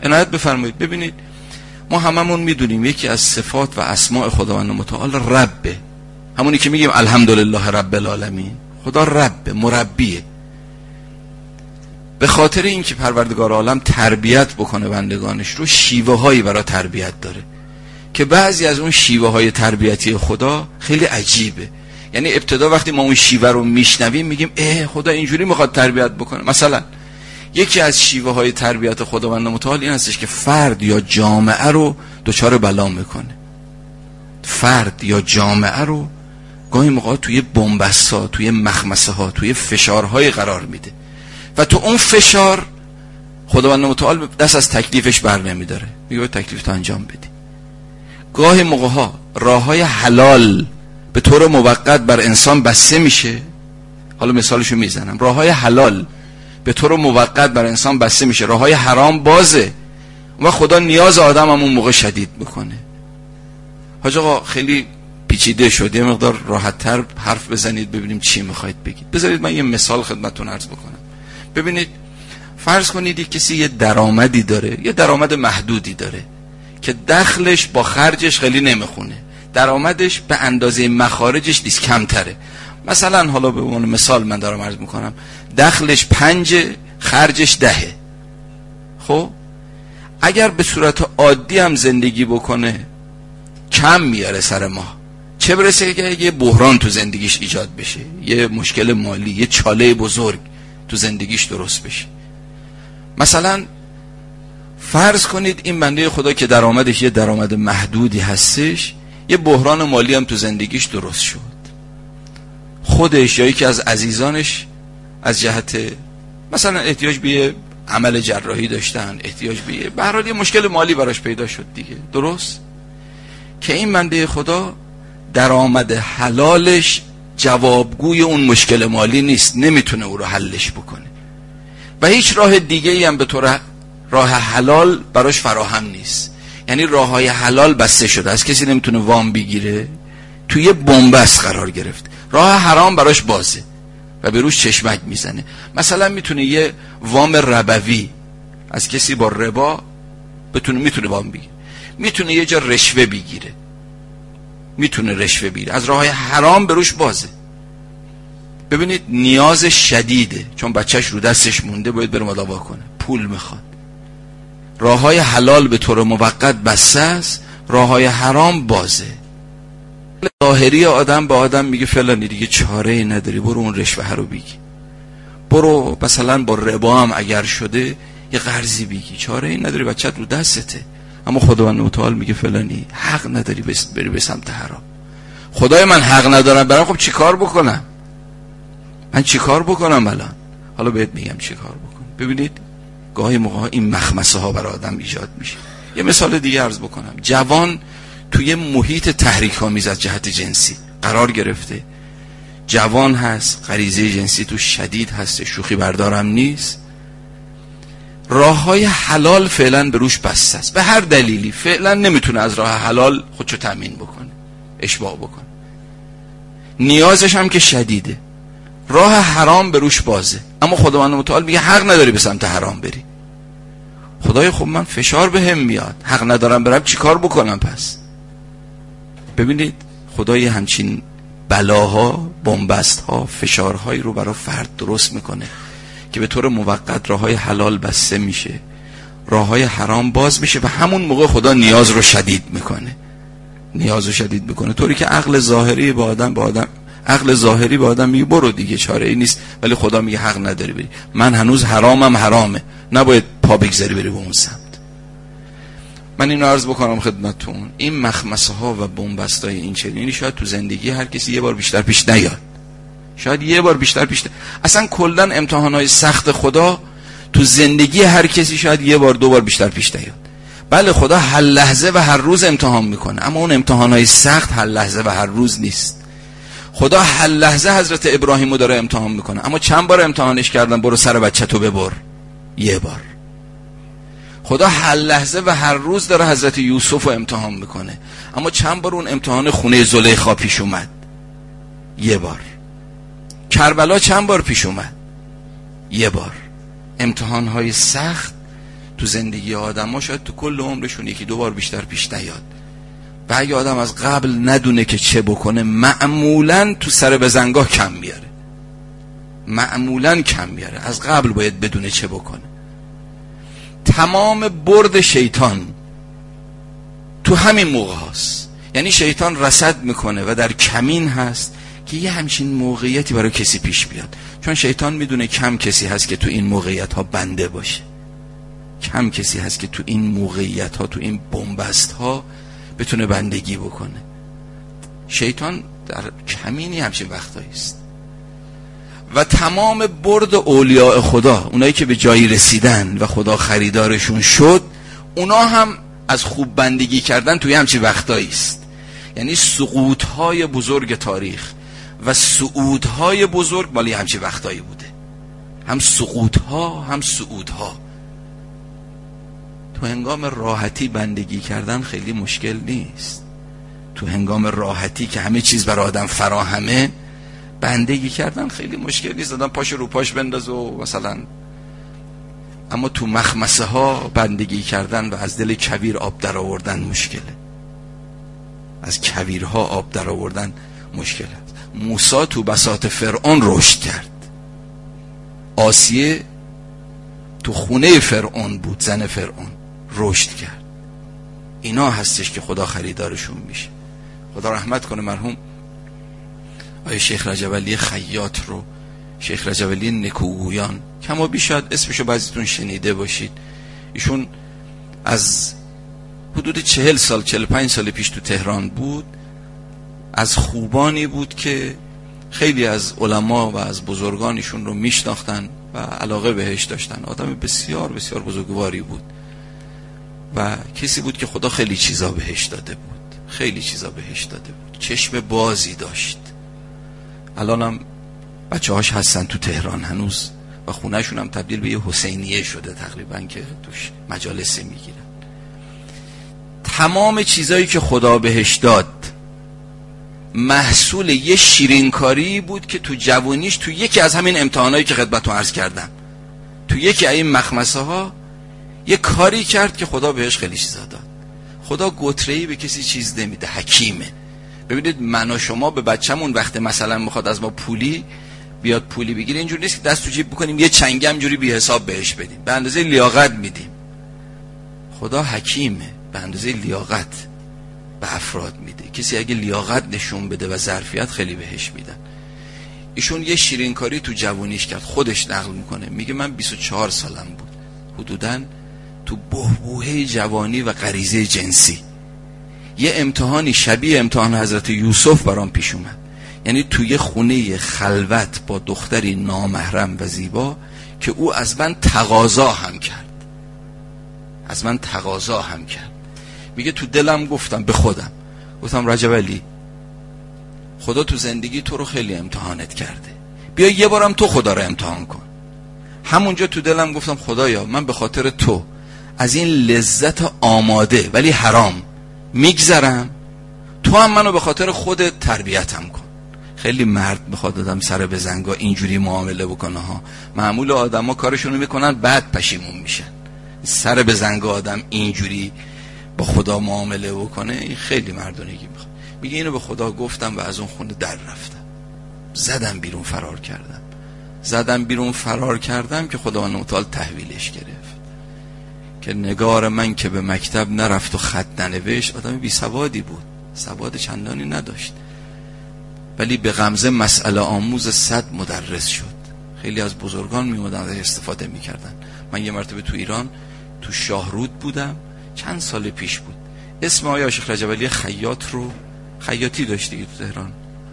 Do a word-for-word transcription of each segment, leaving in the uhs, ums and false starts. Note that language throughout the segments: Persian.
عنایت بفرمایید. ببینید ما هممون میدونیم یکی از صفات و اسماء خداوند متعال ربه، همونی که میگیم الحمدلله رب العالمین. خدا رب، مربیه. به خاطر اینکه پروردگار عالم تربیت بکنه بندگانش رو، شیوه هایی برای تربیت داره که بعضی از اون شیوه های تربیتی خدا خیلی عجیبه. یعنی ابتدا وقتی ما اون شیوه رو میشنویم میگیم اه خدا اینجوری میخواد تربیت بکنه. مثلا یکی از شیوه های تربیت خداوند متعال این هستش که فرد یا جامعه رو دچار بلا میکنه. فرد یا جامعه رو گاهی موقع توی بن‌بست‌ها، توی مخمسه ها، توی فشارهای قرار میده و تو اون فشار خداوند متعال دست از تکلیفش بر نمیداره، میگه تکلیف تو انجام بدی. گاهی موقع ها راههای حلال به طور موقت بر انسان بسته میشه. حالا مثالشو میزنم. راههای حلال به طور موقت بر انسان بسته میشه، راههای حرام بازه و خدا نیاز آدم هم اون موقع شدید میکنه. حاج آقا خیلی پیچیده شد، یه مقدار راحت‌تر حرف بزنید ببینیم چی میخواید بگید. بذارید من یه مثال خدمتتون عرض بکنم. ببینید فرض کنید یک کسی یه درآمدی داره، یه درآمد محدودی داره که دخلش با خرجش خیلی نمیخونه، درآمدش به اندازه مخارجش نیست، کمتره. مثلا حالا به عنوان مثال من دارم عرض میکنم، دخلش پنج، خرجش دهه. خب اگر به صورت عادی هم زندگی بکنه کم میاره سر ماه، چه برسه که یه بحران تو زندگیش ایجاد بشه، یه مشکل مالی، یه چاله بزرگ تو زندگیش درست بشه. مثلا فرض کنید این بنده خدا که درآمدش یه درآمد محدودی هستش، یه بحران مالی هم تو زندگیش درست شد. خودش یا یکی از عزیزانش از جهت مثلا احتیاج به عمل جراحی داشتن، احتیاج به به هر حال یه مشکل مالی براش پیدا شد دیگه، درست؟ که این بنده خدا درآمد حلالش جوابگوی اون مشکل مالی نیست، نمیتونه او رو حلش بکنه و هیچ راه دیگه ای هم به طور راه حلال براش فراهم نیست. یعنی راههای حلال بسته شده، از کسی نمیتونه وام بگیره، توی بن‌بست قرار گرفت. راه حرام براش بازه و به روش چشمک میزنه. مثلا میتونه یه وام ربوی از کسی با ربا بتونه میتونه وام بگیره، میتونه یه جا رشوه بگیره، میتونه رشوه بگیره، از راههای حرام به روش بازه. ببینید نیاز شدیده، چون بچهش رو دستش مونده باید بره مداوا کنه، پول میخواد. راههای حلال به طور موقت بسته است، راههای حرام بازه. ظاهری آدم با آدم میگه فلانی دیگه چاره ای نداری، برو اون رشوه رو بگی، برو مثلا با ربا هم اگر شده یه قرضی بگی، چاره ای نداری، بچت رو دستته. اما خداوند متعال میگه فلانی حق نداری بری به سمت حرام. خدای من حق ندارم برم، خب چی کار بکنم؟ من چی کار بکنم الان؟ حالا بهت میگم چی کار بکن. ببینید گاهی موقع این مخمسه ها برای آدم ایجاد میشه. یه مثال دیگه عرض بکنم. جوان توی محیط تحریک آمیز از جهت جنسی قرار گرفته، جوان هست، غریزه جنسی تو شدید هست، شوخی بردارم نیست، راههای حلال فعلا به روش بسته است، به هر دلیلی فعلا نمیتونه از راه حلال خودشو تامین بکنه، اشباع بکنه، نیازش هم که شدیده، راه حرام به روش بازه. اما خداوند متعال میگه حق نداری به سمت حرام بری. خدای خب من فشار بهم میاد، حق ندارم برم، چی کار بکنم پس؟ ببینید خدای همچین بلاها، بن‌بست‌ها، فشارهایی رو برای فرد درست میکنه که به طور موقت راههای حلال بسته میشه، راههای حرام باز میشه و همون موقع خدا نیاز رو شدید میکنه. نیاز رو شدید میکنه طوری که عقل ظاهری با آدم با آدم عقل ظاهری با آدم میگه برو دیگه چاره ای نیست، ولی خدا میگه حق نداری بری، من هنوز حرامم حرامه، نباید پا بگذاری بری به اون سمت. من اینو عرض بکنم خدمتتون، این مخمسه ها و بن‌بستای این چنینی شاید تو زندگی هر کسی یه بار بیشتر پیش نیاد، شاید یه بار بیشتر پیش نیاد. اصلا کلا امتحانات سخت خدا تو زندگی هر کسی شاید یه بار دو بار بیشتر پیش نیاد. بله خدا هر لحظه و هر روز امتحان میکنه، اما اون امتحانات سخت هر لحظه و هر روز نیست. خدا هر لحظه حضرت ابراهیمو داره امتحان میکنه، اما چند بار امتحانش کردن برو سر بچه‌تو ببر؟ یه بار. خدا هر لحظه و هر روز داره حضرت یوسف رو امتحان میکنه، اما چند بار اون امتحان خونه زلیخا پیش اومد؟ یه بار. کربلا چند بار پیش اومد؟ یه بار. امتحانهای سخت تو زندگی آدم ها شاید تو کل عمرشون یکی دو بار بیشتر پیش نیاد. و اگه آدم از قبل ندونه که چه بکنه معمولاً تو سر بزنگاه کم میاره، معمولاً کم میاره. از قبل باید بدونه چه بکنه. تمام برد شیطان تو همین موقع هست. یعنی شیطان رصد میکنه و در کمین هست که یه همچین موقعیتی برای کسی پیش بیاد، چون شیطان میدونه کم کسی هست که تو این موقعیت ها بنده باشه، کم کسی هست که تو این موقعیت ها، تو این بنبست ها بتونه بندگی بکنه. شیطان در کمینی همچین وقتایی است. و تمام برد اولیاء خدا، اونایی که به جایی رسیدن و خدا خریدارشون شد، اونا هم از خوب بندگی کردن توی همچین وقتایی است. یعنی سقوط‌های بزرگ تاریخ و صعودهای بزرگ مالی همچین وقتایی بوده. هم سقوط‌ها هم صعودها. تو هنگام راحتی بندگی کردن خیلی مشکل نیست. تو هنگام راحتی که همه چیز برای آدم فراهمه بندگی کردن خیلی مشکل نیست، آدم پاش رو پاش بندازه و مثلا. اما تو مخمسه ها بندگی کردن و از دل کویر آب در آوردن مشکله. از کویرها آب در آوردن مشکل است. موسی تو بساط فرعون رشد کرد. آسیه تو خونه فرعون بود، زن فرعون، رشد کرد. اینا هستش که خدا خریدارشون میشه. خدا رحمت کنه مرحوم آیه شیخ رجب علی خیاط رو، شیخ رجب علی نکوگویان، کما بیش شاید اسمشو بعضیتون شنیده باشید. ایشون از حدود چهل سال چهل پنج سال پیش تو تهران بود. از خوبانی بود که خیلی از علما و از بزرگانشون رو میشناختن و علاقه بهش داشتن. آدم بسیار بسیار بزرگواری بود و کسی بود که خدا خیلی چیزا بهش داده بود، خیلی چیزا بهش داده بود. چشم بازی داشت. الانم بچه هاش هستن تو تهران هنوز و خونهشون هم تبدیل به یه حسینیه شده تقریبا که توش مجالسی میگیرن. تمام چیزایی که خدا بهش داد محصول یه شیرینکاری بود که تو جوانیش تو یکی از همین امتحانایی که خدمتتون عرض کردم، تو یکی از این مخمسه ها یه کاری کرد که خدا بهش خیلی چیزا داد. خدا گتره‌ای به کسی چیز نمیده، حکیمه. ببینید من و شما به بچه‌مون وقتی مثلا میخواد از ما پولی بیاد پولی بگیره، اینجوری نیست که دست تو جیب بکنیم یه چنگم جوری بی حساب بهش بدیم، به اندازه لیاقت میدیم. خدا حکیمه، به اندازه لیاقت به افراد میده. کسی اگه لیاقت نشون بده و ظرفیت خیلی بهش میدن. ایشون یه شیرینکاری تو جوانیش کرد، خودش نقل میکنه، میگه من بیست و چهار سالم بود، حدوداً تو بحبوحه جوانی و غریزه جنسی یه امتحانی شبیه امتحان حضرت یوسف برام پیش اومد. یعنی توی خونه خلوت با دختری نامحرم و زیبا که او از من تقاضا هم کرد، از من تقاضا هم کرد. میگه تو دلم گفتم به خودم، گفتم رجب علی، خدا تو زندگی تو رو خیلی امتحانت کرده، بیا یه بارم تو خدا رو امتحان کن. همونجا تو دلم گفتم خدایا من به خاطر تو از این لذت آماده ولی حرام میگذرم، تو هم منو به خاطر خودت تربیتم کن. خیلی مرد بخواد آدم سر به زنگا اینجوری معامله بکنه ها. معمول آدم ها کارشونو میکنن بعد پشیمون میشن. سر به زنگا آدم اینجوری با خدا معامله بکنه این خیلی مردونگی میخواد. میگه اینو به خدا گفتم و از اون خونه در رفتم، زدم بیرون فرار کردم، زدم بیرون فرار کردم که خدا متعال تحویلش گرفت. که نگار من که به مکتب نرفت و خط ننوشت، آدم بی سوادی بود، سواد چندانی نداشت، ولی به غمزه مسئله آموز صد مدرس شد. خیلی از بزرگان میومدن ازش استفاده میکردن. من یه مرتبه تو ایران تو شاهرود بودم، چند سال پیش بود. اسم آقای شیخ رجب علی خیاط رو، خیاطی داشت دیگه تو تهران،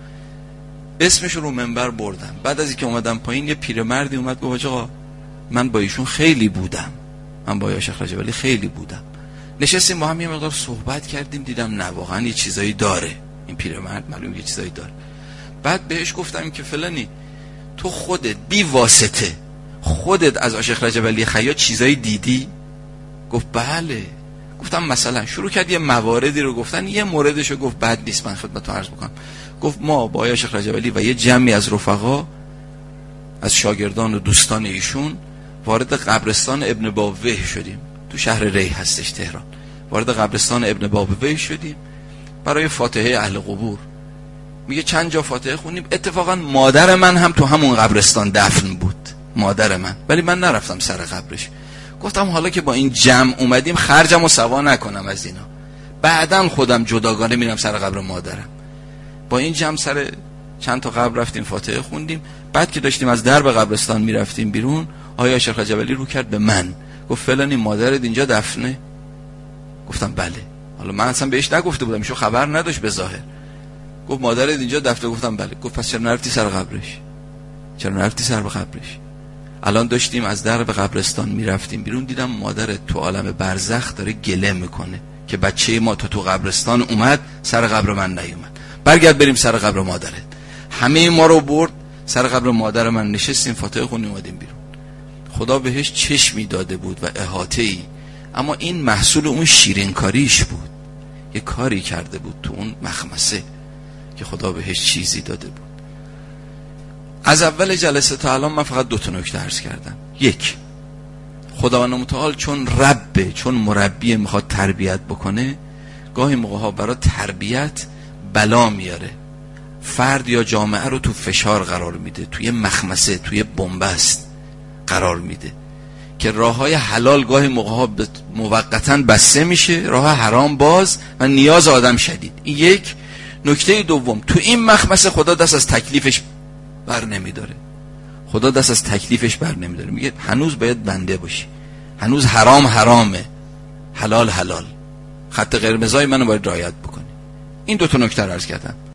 اسمش رو منبر بردم. بعد از اینکه اومدم پایین یه پیرمردی اومد گفت آقا من با ایشون خیلی بودم، من با آقای شیخ رجب علی خیلی بودم. نشستیم با هم یه مقدار صحبت کردیم، دیدم نه واقعا یه چیزایی داره این پیرمرد، معلومه یه چیزایی داره. بعد بهش گفتم که فلانی تو خودت بی واسطه خودت از آقای شیخ رجب علی خیاط چیزایی دیدی؟ گفت بله. گفتم مثلا، شروع کرد یه مواردی رو گفتن. یه موردش رو گفت بد نیست من خدمتتون عرض بکنم. گفت ما با آقای شیخ رجب علی و یه جمعی از رفقا از شاگردان و دوستان ایشون وارد قبرستان ابن باوه شدیم. تو شهر ری هستش تهران. وارد قبرستان ابن بابوی شدیم برای فاتحه اهل قبور. میگه چند جا فاتحه خونیم. اتفاقا مادر من هم تو همون قبرستان دفن بود، مادر من، ولی من نرفتم سر قبرش. گفتم حالا که با این جمع اومدیم خرجمو سوا نکنم از اینا، بعدن خودم جداگانه میرم سر قبر مادرم. با این جمع سر چند تا قبر رفتیم فاتحه خوندیم. بعد که داشتیم از درب قبرستان میرفتیم بیرون، آیا شیخ جبلی رو کرد به من، گفت فلانی مادرت اینجا دفنه؟ گفتم بله. حالا من اصلا بهش نگفته بودم، ایشون خبر نداشت به ظاهر. گفت مادرت اینجا دفنه؟ گفتم بله. گفت پس چرا نرفتی سر قبرش؟ چرا نرفتی سر قبرش؟ الان داشتیم از درب قبرستان میرفتیم بیرون، دیدم مادرت تو عالم برزخ داره گله میکنه که بچه ما تو تو قبرستان اومد سر قبر من نیومد، برگرد بریم سر قبر مادرت. همه ما رو برد سر قبر مادر من، نشستیم فاتحه خوندیم اومدیم بیرون. خدا بهش چشمی داده بود و احاطه‌ای، اما این محصول اون شیرین کاریش بود. یه کاری کرده بود تو اون مخمسه که خدا بهش چیزی داده بود. از اول جلسه تا الان من فقط دو تا نکته عرض کردم. یک، خداوند متعال چون ربه، چون مربی میخواد تربیت بکنه، گاهی موقع ها برای تربیت بلا میاره، فرد یا جامعه رو تو فشار قرار میده، توی مخمسه، توی بنبست قرار میده که راه های حلال گاهی موقع ها موقتاً بسته میشه، راه حرام باز و نیاز آدم شدید. این یک. نکته دوم، تو این مخمسه خدا دست از تکلیفش بر نمیداره. خدا دست از تکلیفش بر نمیداره، میگه هنوز باید بنده باشی، هنوز حرام حرامه، حلال حلال، خط قرمزای منو باید رعایت بکنی. این دو تا نکته رو عرض کردم.